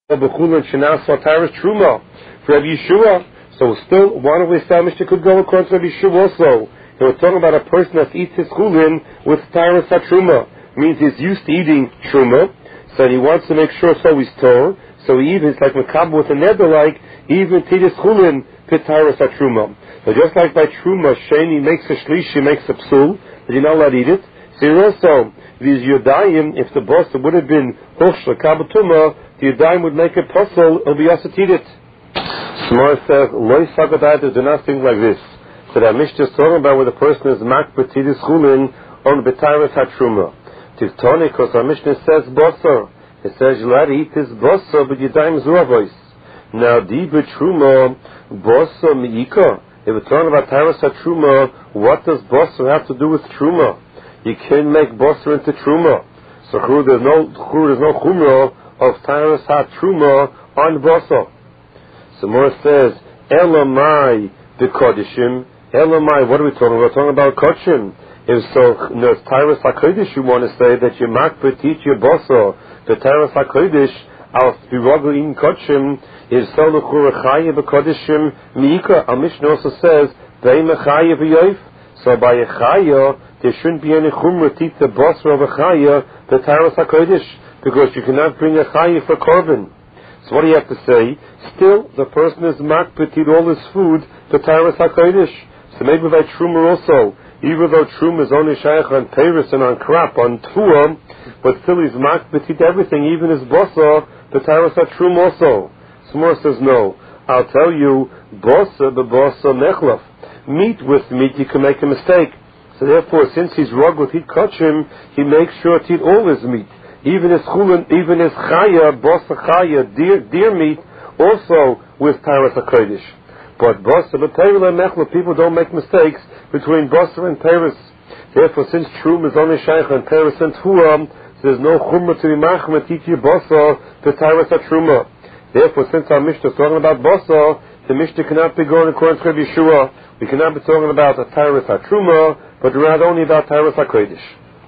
b'chulin shenas v'ataris truma for Rabbi Yeshua. So still, one of the Mishnah could go according to Rabbi Yeshua also. They were talking about a person that eats his chulin with taras truma. Means he's used to eating truma, so he wants to make sure so he's tor. So he even, it's like makabel with a nether, like he even eat his chulin with taras truma. So just like by truma, sheni makes a shlishi, makes a psul, but you're not allowed to eat it. So also, these yodayim, if the boss would have been hosh makabel tuma, the yodayim would make it puzzle, it'll be also to eat it. Smar says, loy sagadayat, do not think like this. So that Mishnah is talking about where the person is makbet his chulin on betaras hatruma. Tiftoni, because our Mishnah says bosser. It says you'll have to eat this bosser, but yadayim zuavois. Now, di betruma bosser miika. If we're talking about taras hatruma, what does bosser have to do with truma? You can't make bosser into truma. So there's no chumra of taras hatruma on bosser. So more says elamai the kodishim. Elamai, what are we talking about? We're talking about kodshim. If so, no, Taras HaKodesh, you want to say that you makbet teach your bosso, the Taras HaKodesh, al spirogel in kodshim, is so l'chur chayev b'kodishim miika. Our Mishnah also says, v'eim chayev v'yoif. So by a chayev, there shouldn't be any chumra teach the bosso of a chayev, the Taras HaKodesh, because you cannot bring a chayev for korban. So what do you have to say? Still, the person is makbet eat all his food, the Taras HaKodesh. So maybe by truma also, even though truma is only shaykh on Paris and on krap, on tuam, but still he's makbet eat everything, even his bossa, the Taras HaTruma also. Smor says no. I'll tell you, bossa, the bossa nechlaf. Meat with meat, you can make a mistake. So therefore, since he's rug with heat kachim, he makes sure to eat all his meat. Even his chulin, even his chaya, bossa chaya, deer meat, also with Taras HaKodesh. But bossa, but Teirah mechla, people don't make mistakes between bossa and Paris. Therefore, since trum is only shaykh and Paris and tuam, there's no chumra to be machma teach you bossa to Taras HaTruma. Therefore, since our Mishnah is talking about bossa, the Mishnah cannot be going according to Rabbi Yeshua. We cannot be talking about the Taras HaTruma, but rather only about Taras HaKodesh.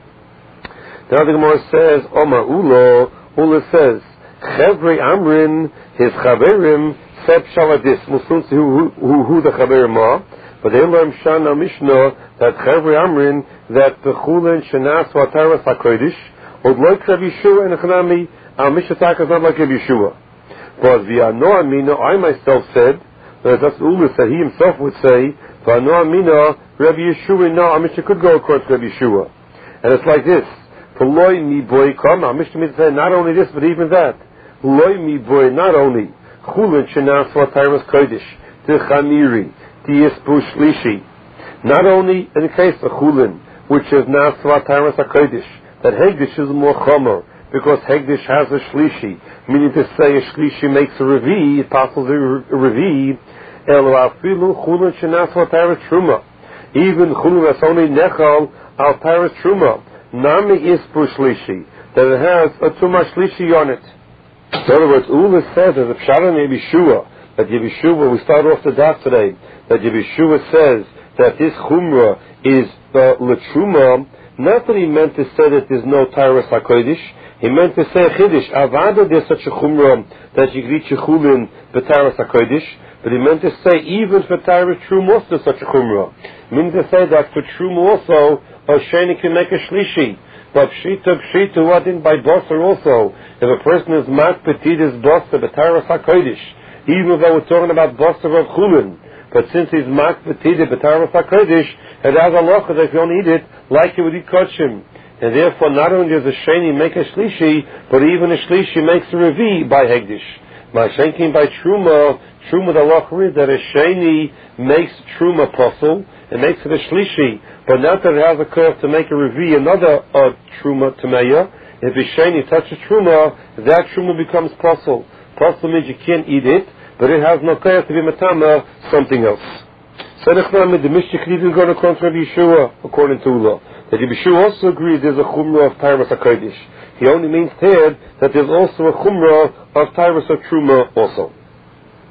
Now the Gemara says, Omar Ulo, Ula says, Chevri Amrin, his Chaverim, Seb Shaladis, Musun who the Chaverim are, but they learn Shana Mishnah that Chevri Amrin, that the Chulin Shenas wa Taras HaKodesh, would like Rabbi Yeshua and Echanami, our Mishnah is not like Rabbi Yeshua. But V'ano Amina, I myself said, that's Ula said, he himself would say, V'ano Amina, Rabbi Yeshua, no, our Mishnah could go according to Rabbi Yeshua. And it's like this. Loy mi boy come. Our Mishnah means say not only this, but even that. Loy mi boy, not only chulin shenas v'ataras kodesh t'chamiri t'yispu shlishi. Not only in the case of chulin, which is nas v'ataras kodesh, that hegdish is more chomer because hegdish has a shlishi, meaning to say a shlishi makes a revi, it passes a revi. Elo afilu chulin shenas v'ataras truma. Even chulin that's only nechal al taras truma. Nami is shlishi, that it has a tuma shlishi on it. In other words, Ula says that the Pshat in Yeshua, that Yeshua, we start off the daf today, that Yeshua says that this chumrah is l'truma, not that he meant to say that there's no Taras HaKodesh, he meant to say Chiddush, Avada there's such a chumrah that you reach a chulin b'Taras HaKodesh, but he meant to say even for Taras Trum also such a chumrah. Meaning to say that for Trum also, a sheni can make a shlishi. But pshita, what in by bosser also. If a person is makbet his bosser, b'Taras HaKodesh, even though we're talking about bosser of chulin, but since he's makbet b'Taras HaKodesh, it has a loch that if you don't eat it, like you would eat kodshim. And therefore, not only does a sheni make a shlishi, but even a shlishi makes a revi by hegdish. My shenkin by truma the loch is that a sheni makes truma posel, it makes it a shlishi, but not that it has a curve to make a revi another truma tameya. If a sheni touches truma, that truma becomes posel. Posel means you can't eat it, but it has no curve to be matama something else. So the Mishnah could even go to according to Rabbi Yeshua, according to Ula. That Rabbi Yeshua also agrees there's a chumrah of Taras HaKodesh. He only means here that there's also a chumrah of Taras HaTruma also.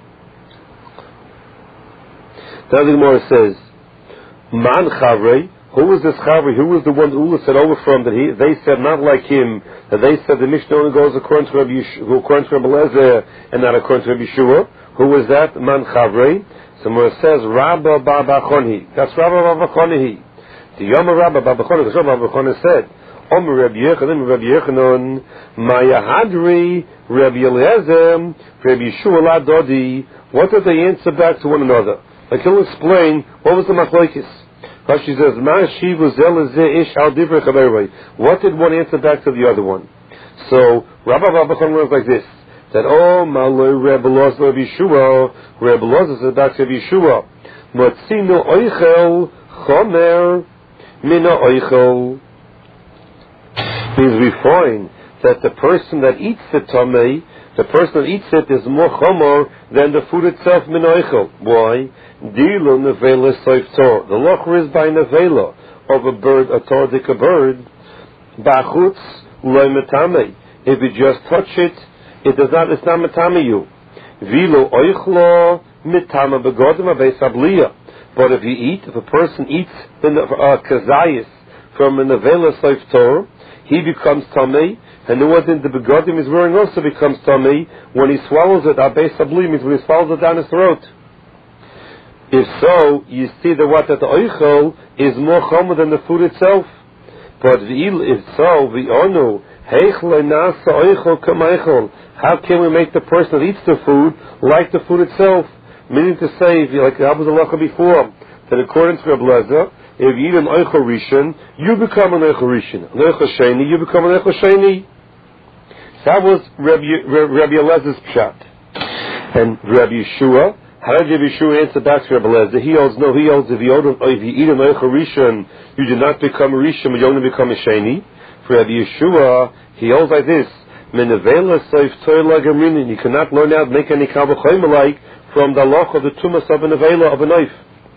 Now the Gemara says, Man chavrei, Who was this Chavri? Who was the one Ula said over from that they said not like him, that they said the Mishnah only goes according to Rabbi Eliezer and not according to Rabbi Yeshua? Who was that man Chavri? So it says Rabba Baba Choni. That's Rabba Baba Choni. The Yom Rabba Baba Choni, because Rabba Baba Choni said, Omer Rabbi Yechanan, Maya Hadri, Rabbi Eliezer, Rabbi Yeshua La Dodi. What did they answer back to one another? Like he'll explain what was the machlokes. Rashi says, what did one answer back to the other one? So Rabbi Babachon was like this, that Malay Rebbe Loz Rabbi Yeshua, Rebbe Loz said back to Rabbi Yeshua, Motzino Oichel Chomer Mina Oichel. Means we find that the person that eats the tamei, the person that eats it is more chomer than the food itself, min oichel. Why? Dilo nevela soiftor. The locher is by nevela of a bird, a tordik, a bird. Bachutz loy metame. If you just touch it, it's not metame you. Vilo oichlo metame begodim abeis abliya. But if you eat, if a person eats in the kazayis from a nevela soiftor, he becomes tamei, and the one in the begodim is wearing also becomes tamei when he swallows it. Abeis abliya means when he swallows it down his throat. If so, you see that what that the oichel is more chomer than the food itself. But if so, v'onu heichle nasa oichel k'meichel. How can we make the person that eats the food like the food itself? Meaning to say, like that was the halacha before, that according to Rabbi Eliezer, if you eat an oichel rishon, you become an oichel rishon. An oichel sheni, you become an oichel sheni. That was Rabbi Eliezer's pshat. And Rabbi Yeshua, how did Rabbi Yeshua answer back to Rabbi Eliezer? He holds if you eat an oichel rishon, you do not become a rishon, but you only become a sheni. For Rabbi Yeshua, he holds like this: you cannot learn out make any kavachayim alike from the loch of the tumas of a nevela of a knife.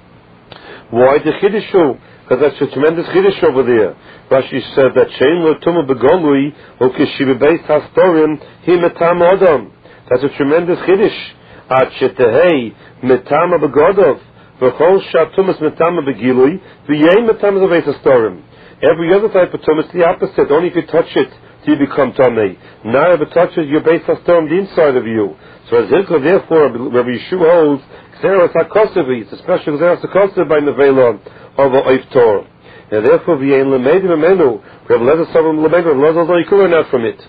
Why the chiddushu? Because that's a tremendous chiddush over there. Rashi said that shein lo tuma begolui ukeshibe beis hastorim hi metam adam. That's a tremendous chiddush. Ad shetehei metama begodov v'chol shatumas metama begilui v'yei metama beis hastorim. Every other type of tumas the opposite. Only if you touch it do you become tamei. Now if it touches your beis hastorim, the inside of you. So as therefore Rabbi Yeshua holds Xeros HaKosevi, it's a special Xeros HaKosevi by Nevela of a Oiftor. And therefore, V'yein Lemeidim Amenu, Rabbi Eliezer Savim Lemeidim, Rabbi Eliezer Lo Yikulen out from it.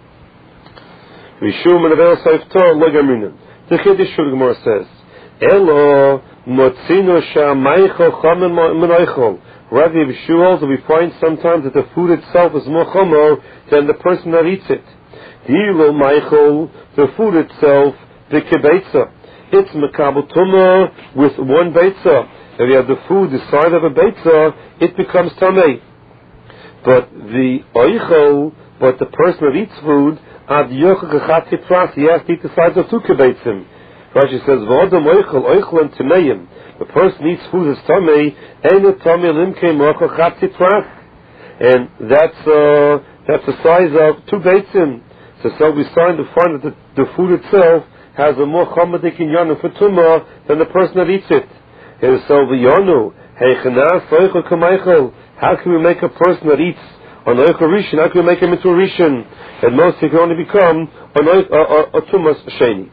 V'yishum Nevela Oiftor Lo Gamunim. The Chiddush the Gemara says, Elo Motzino Sha'maycho Chomen Menoichol. Rabbi Yeshua holds that we find sometimes that the food itself is more chomer than the person that eats it. Dilo Meichel, the food itself, the kibetza. It's mekabel tumah with one beitza. If you have the food the side of a beitza, it becomes tamei. But the oichel, but the person that eats food, ad yochachat pras, he has to eat the sides of two kibetzim. Rashi says, v'odam oichel and tameim. The person eats food that's tamei, enu tamei limkei mochachat pras, and that's the size of two beitzim. So we starting to find that the food itself has a more chomadik in yonu for tumah than the person that eats it. And so the yonu, heichanas oichel kameichel. How can we make a person that eats an oichel rishon? How can we make him into a rishon? And most he can only become a tumas sheni.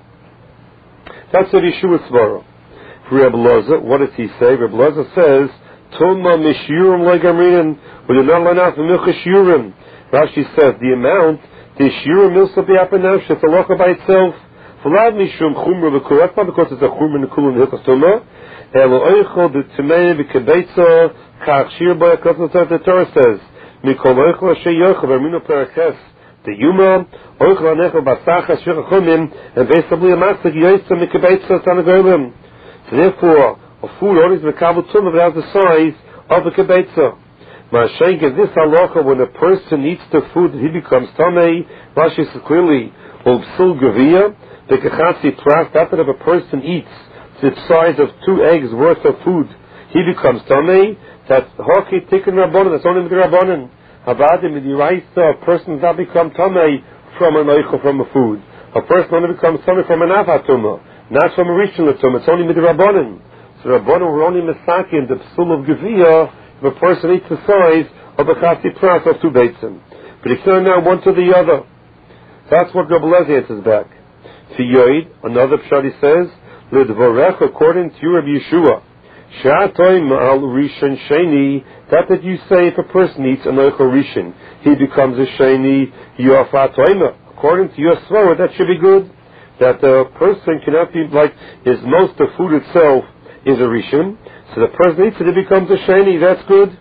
That's what Yeshua Tzvara. For Rabbi Eliezer, what does he say? Rabbi Eliezer says, Tumah mishyurim legamrinim. We do not learn out from milchus yurim. Rashi says the amount. The shiur milsa be'apanav it's a locha by itself. Vlad mishum chumra v'kuratma because it's a chumra nekul in the hilchos tumah. Elo oichel b'tumei v'kebeitza kach shir by a because the Torah says mikol oichel asher yochel v'aminu peraches the yuma oichel anechel basach asher chumim and basically a matzah yoytza mikebeitza tanagolim. So therefore, a food only is mekabel tumah but has the size of a kebeitza. Mashenk is this halacha when a person eats the food he becomes tamei. Rashi says clearly, obsul gavia the kachatzi pras. That if a person eats the size of 2 eggs worth of food, he becomes tamei. That's hoki tikkun rabbanon. That's only with the rabbanon. Havadim midiraisa. A person does not become tamei from an oichel from a food. A person only becomes tamei from an avatuma, not from a rishon tumah. It's only with the rabbanon. So rabbanon were only misaki in the psul of gavia. if a person eats the size of a chasi pras of 2 beitzim. But he can't now one to the other. That's what Rabbi Eliezer answers back. To Yoid, another pshat he says, L'dvorech, according to Rabbi Yeshua, Sha'atoim al rishon sheni, that you say if a person eats an oichel rishon, he becomes a sheni, yo'afatoima. According to your svara, that should be good. That the person cannot be like, most the food itself is a rishon, so the person eats it, it becomes a sheni, that's good.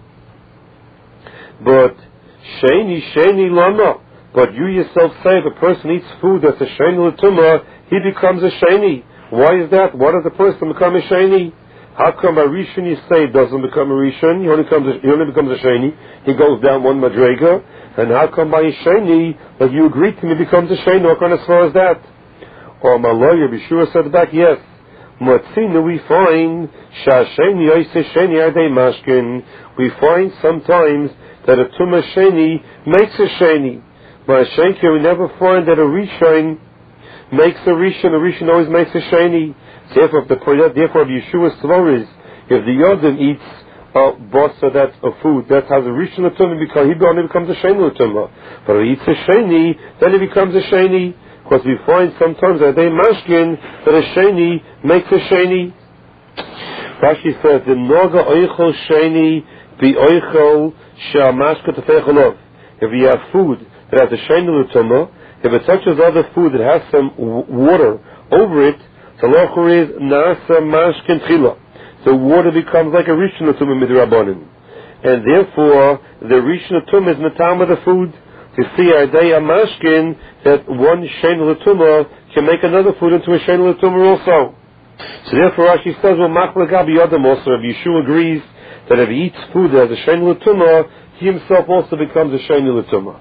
But sheni lama. But you yourself say if a person eats food that's a sheni l'tumah, he becomes a sheni. Why is that? Why does the person become a sheni? How come a rishon you say doesn't become a rishon? He only becomes a sheni. He goes down one madrega. And how come by a sheni that you agree to me becomes a sheni? What kind of svara is that? Or my lawyer Bishua said back, yes. Matzina we find shasheni oise sheni adei mashkin. We find sometimes that a tumah sheni makes a sheni. But Shenki, we never find that a rishon makes a rishon always makes a sheni. Therefore, Yeshua's svara is, if the Yodin eats a bossa, that's a food, that has a rishon l'tumah, he only becomes a sheni l'tumah. But if he eats a sheni, then he becomes a sheni. Because we find sometimes that they mashkin, that a sheni makes a sheni. Rashi says, the noga oichel sheni bi oichel she'amashka tefechelov. If you have food that has a sheni l'tumah, if it touches other food that has some water over it, the locher is nasa mashkin tchila. The water becomes like a rishon l'tumah midrabanan, and therefore the rishon l'tumah is matam of the food. You see, adei mashkin that one sheni l'tumah can make another food into a sheni l'tumah also. So therefore, Rashi says, well, machla gabi yodam also. If Yeshua agrees that if he eats food that has a sheni l'tumah, he himself also becomes a sheni l'tumah.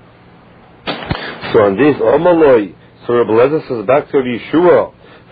So on this, Omaloi, so Rabbi Eliezer says back to Yeshua,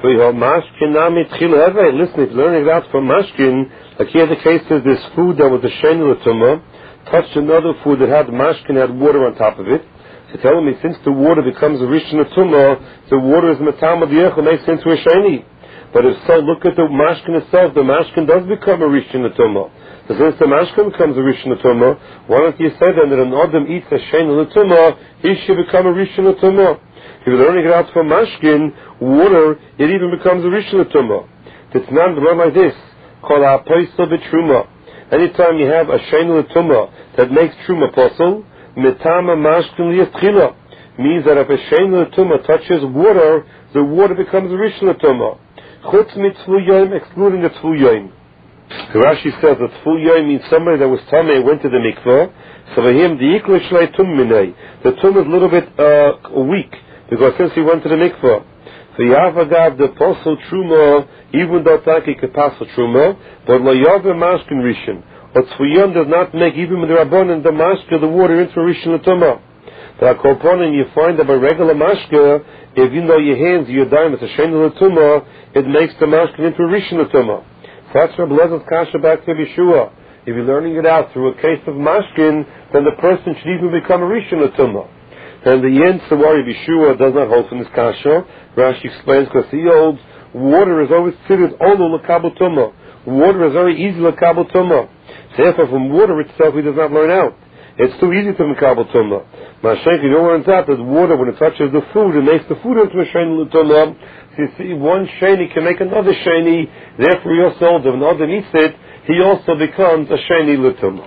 listen, if learning that from mashkin, like here the case is this food that was a sheni l'tumah touched another food that had mashkin, had water on top of it. So telling me, since the water becomes a rishon l'tumah, the water is matam of the echel, makes into a sheni. But if so, look at the mashkin itself. The mashkin does become a rishon l'tumah. So since the mashkin becomes a rishon l'tumah, why don't you say then that an adam eats a sheni l'tumah, he should become a rishon l'tumah? If you're learning it out from mashkin, water, it even becomes a rishon l'tumah. It's not run like this. Kol ha'poisel b'truma. Anytime you have a sheni l'tumah that makes truma posel, mitama mashkin liyatchila, means that if a sheni l'tumah touches water, the water becomes a rishon l'tumah. Chutz mitzvu yoim, excluding the tzvu yoim. Rashi says that tzvu yoim means somebody that was tamei and went to the mikvah. So for him, the ikla shlei tum minei, the tum is a little bit weak, because since he went to the mikvah. So Yavagav the posel truma, even though Taki could pass the truma, but lo yav mashkin rishon. But tzvuyam does not make even with the rabbanon the mashka, the water into rishon l'tumah. The akoponin, you find that by regular mashka, if you know your hands, your dime, it's a sheni l'tumah, it makes the mashka into rishon l'tumah. So that's Rabbi Eliezer kasha back to Yeshua. If you're learning it out through a case of mashkin, then the person should even become a rishon l'tumah. And the answer why Yeshua does not hold from this kasha, Rashi explains, because he holds water is always considered olu l'kabel tumah. Water is very easy l'kabel tumah. Therefore, from water itself, he does not learn out. It's too easy to l'kabel tumah. Mashenki, you don't learn out that water, when it touches the food, it makes the food into a sheni l'tumah. So you see, one sheni can make another sheni. Therefore, he also holds if another eats it, he also becomes a sheni l'tumah.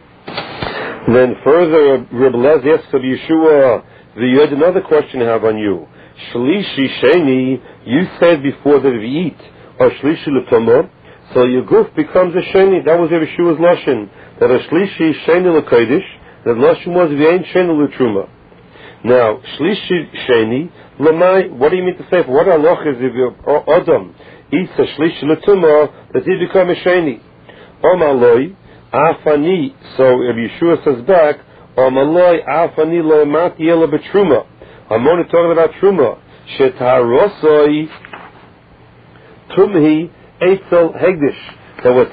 Then further, Rabbi Eliezer asks of Yeshua, you had another question I have on you. Shlishi sheni, you said before that if you eat a shlishi l'tumah, so your goof becomes a sheni. That was Yeshua's lashon. That a shlishi sheni l'kodesh, that lashon was v'ain sheni l'truma. Now, shlishi sheni, l'mai, what do you mean to say? What halach is if your adam eats a shlishi l'tumah, that he become a sheni? Omaloi, afani, so if Yeshua says back, Omaloi, afani lo emat yela b'truma. I'm only talking about truma. Shetarosoi tumhi eitzel hegdish. That what